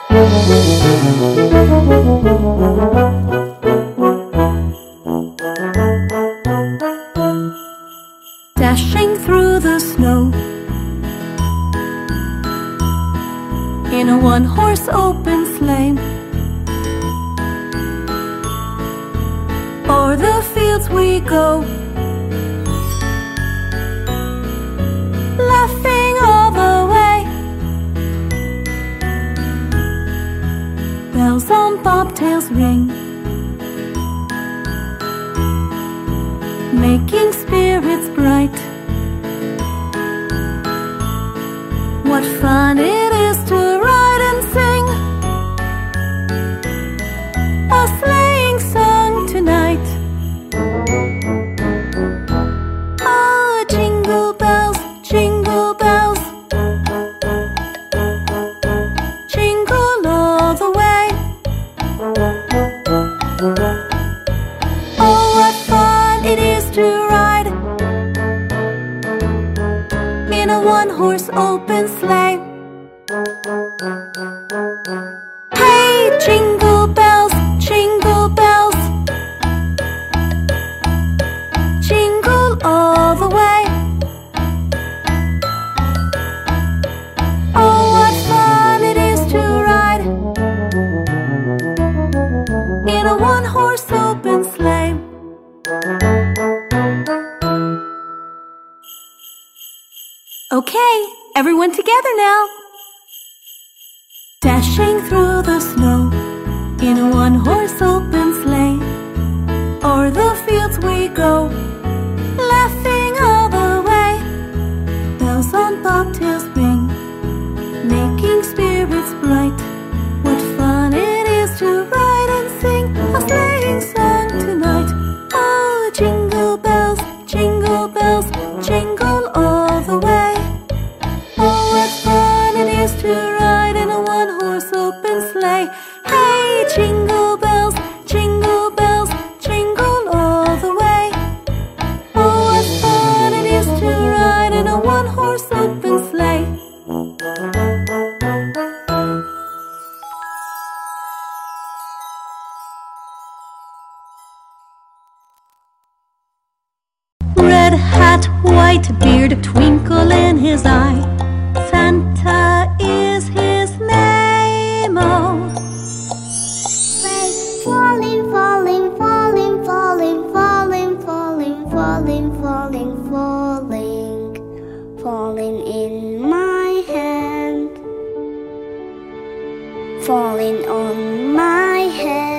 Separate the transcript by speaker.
Speaker 1: Dashing through the snow in a one-horse open sleigh. O'er the fields we go, laughing all the way. Bells on bobtails ring, making spirits bright. What fun it is to ride and sing a sleighing song tonight. Oh, jingle bells, jingle bells, jingle all the way. Oh, what fun it is to ride in a one-horse open sleigh. Hey, jingle bells, jingle bells, jingle all the way. Oh, what fun it is to ride in a one-horse open sleigh. Okay, everyone together now. Dashing through the snow in a one-horse open sleigh. O'er the fields we go, laughing all the way. Bells on bobtails ring, making spirits bright. What fun it is to ride and sing a sleighing song tonight. Oh, jingle bells, jingle bells, jingle all the way. Oh, what fun it is to ride in a one-horse open sleigh. Hey, jingle bells, jingle bells, jingle all the way. Oh, what fun it is to ride in a one-horse open sleigh. Red hat, white beard, a twinkle in his eye. Santa is his name, oh.
Speaker 2: Falling, falling, falling, falling, falling, falling, falling, falling, falling, falling in my hand, falling on my head.